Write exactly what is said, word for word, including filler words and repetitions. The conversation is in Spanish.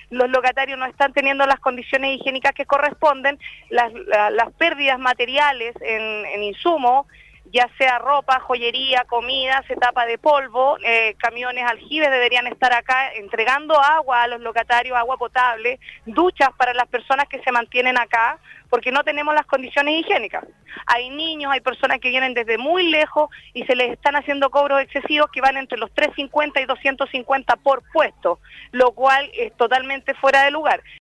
los locatarios no están teniendo las condiciones higiénicas que corresponden, las, la, las pérdidas materiales en, en insumos, ya sea ropa, joyería, comida, se tapa de polvo, eh, camiones aljibes deberían estar acá entregando agua a los locatarios, agua potable, duchas para las personas que se mantienen acá, porque no tenemos las condiciones higiénicas. Hay niños, hay personas que vienen desde muy lejos y se les están haciendo cobros excesivos que van entre los trescientos cincuenta y doscientos cincuenta por puesto, lo cual es totalmente fuera de lugar.